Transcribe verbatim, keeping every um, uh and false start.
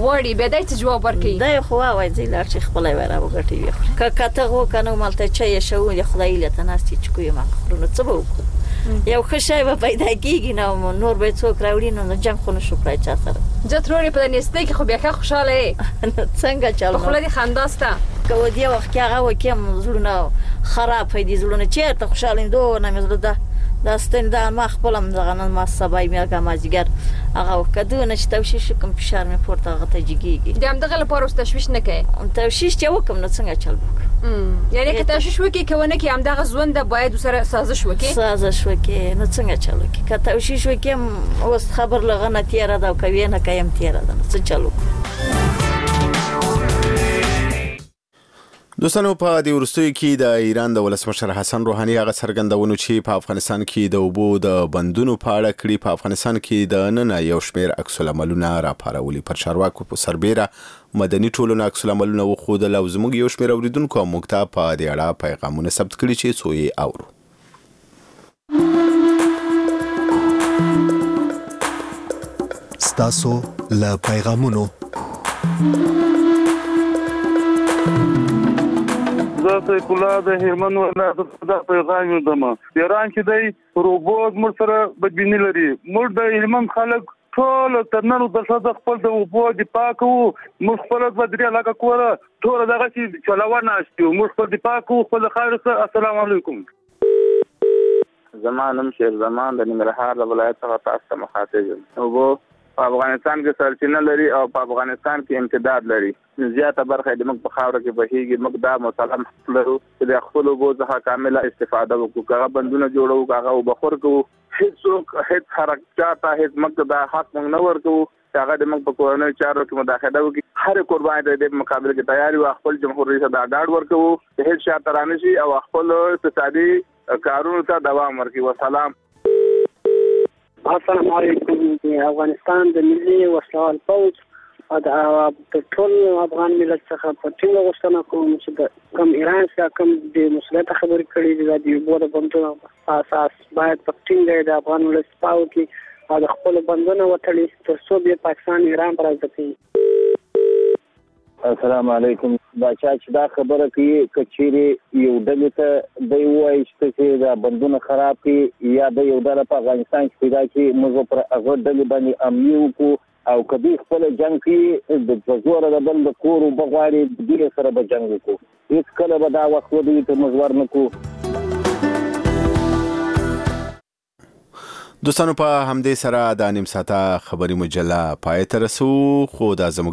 غواړي بیا دای ته جواب ورکړي دا خو وای ځي لار چې خپل وره وګټي وي که کته غو کنه مالته چي شو یا خدای له تناستي چې کوی ما خورنه څه به وکړو یو خشای به پیدا کیږي نو نور به څوک راوړي نو جنگ خو نشو پرای چا سره جتروري په نيسته کې خو بیا خوشاله څنګه چل خو لدي خنداسته کو دی وخت هغه وکم زړونه خراب دي زړونه چیرته خوشاله دوه نه مزله ده دا ستن دا ما خپلم دغه نن ما سبای میګه ما جګر هغه کدو نه چې توشیش کوم فشار مې پورته هغه ته جګیږي د هم دغه لپاره تشویش نه کوي توشیش چې وکم نو څنګه چل وک یعنی که تشویش وکي کونه کې هم دغه ژوند باید سره سازش وکي سازش وکي نو څنګه چل وکي که توشیش وکم اوس خبر لغنه تیر دا کوي نه کایم تیر دا څه چلو دوستانو په دې ورستیو کې د ایران د ولسمشر حسن روحاني هغه څرګندونه چې په افغانستان کې د اوبو د بندونو په اړه کړي په افغانستان کې د نن یو شمېر عکس العملونه راپارولي پر چارواکو په سربېره مدني ټولنو عکس العملونه وښودل او زموږ یو شمېر اوریدونکو موږ ته په دې اړه پیغامونه ثبت کړي چې څو یې اورو. ستاسو له پیغامونو زه سیف الله د هلمند ولایت د پیغام یم. ایران کې د روبوټ مر سره بدبینی لري. موږ د هلمند خلک ټول تر نن ورځې د خپل د اوبو دفاع کوو. موږ خپل د درې علاقه کوله ټول دغه چې چلاوانه استو موږ خپل دفاع کوو خپل خیر سره. السلام علیکم. زمانم شیر زمان د ننګرهار د ولایت څخه تاسو ته مخاطب یم. اوبو په افغانستان کې سرچینه لري او په افغانستان کې امتداد لري. زیاته برخه د موږ په خاوره کې بهيږي. موږ دا مسلم لرو چې د خپل اوبو څخه کامله استفاده وکړو. هغه بندونه جوړو هغه وبخور کوو. هیڅ هیڅ حرکت هیڅ موږ د حق موږ نه ورکو. هغه د موږ په کورنۍ چارو کې مداخله وکړي. هر قرباني د مقابله کې تیاری او خپل جمهوریت ته ډاډ ورکو. هیڅ شاته رانشي او خپل اقتصادي کارونو ته دوام ورکړي. والسلام. السلام علیکم. افغانستان د ملي وسلوال پوځ او د ټول افغان ملت څخه په ټینګه غوښتنه کوم چې د کم ایران څخه کم د مثبت خبرې کړې دي د یو بوله بندونو اساس باید په ټینګه د افغان ملت پاو کې او د خپل بندونو وټړي تر څو به پاکستان ایران پر ځکه. السلام علیکم. دا چې دا خبره کوي کچيري یو ډلې ته دی وایي چې دا بندونه خراب کړي یا د یو ډله په افغانستان کې پیدا کړي موږ پر هغه ډلې باندې امنیت وکړو او کدی خپل جنگ کې د زوره د بل د کورو بغواړي د سره به جنگ وکړو. هیڅ کله به دا وخت ودی ته موږ ورنکو. دوستانو په همدې سره د نیم ساعته خبري مجله پای ته رسو. خو دا زموږ